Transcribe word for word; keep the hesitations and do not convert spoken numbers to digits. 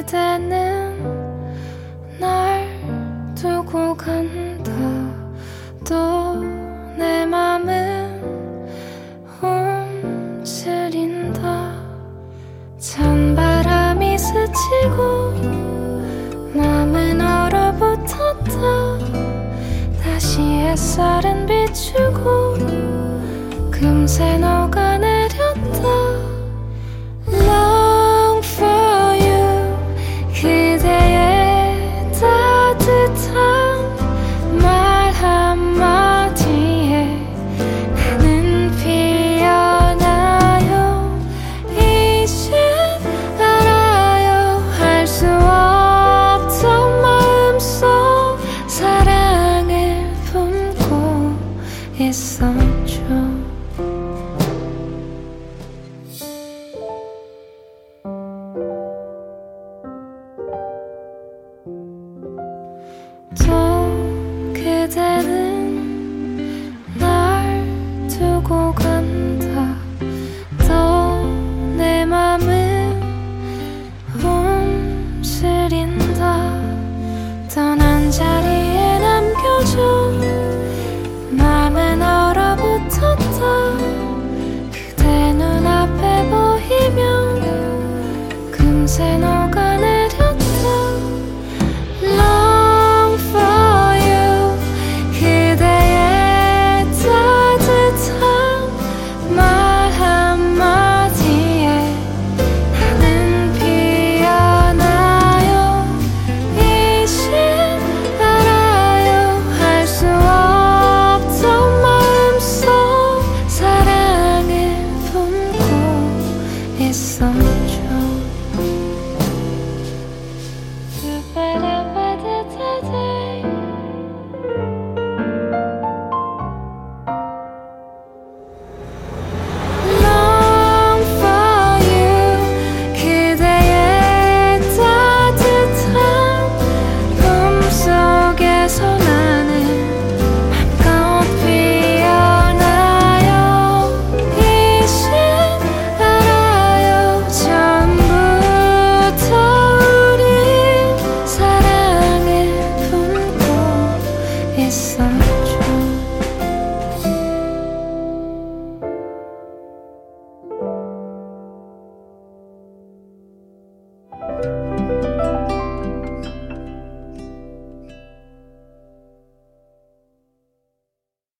그대는 날 두고 간다. 또 내 맘은 움츠린다. 찬바람이 스치고 맘은 얼어붙었다. 다시 햇살은 비추고 금세 녹아내렸다. Long for you 그대의 따뜻한 말 한마디에 나는 피어나요. 이젠 알아요. 할 수 없던 마음속 사랑을 품고 있었죠. 또 그대는 날 두고 간다. 또 내 맘은 움츠린다. 떠난 자리에 남겨줘 맘은 얼어붙었다. 그대 눈앞에 보이면 금세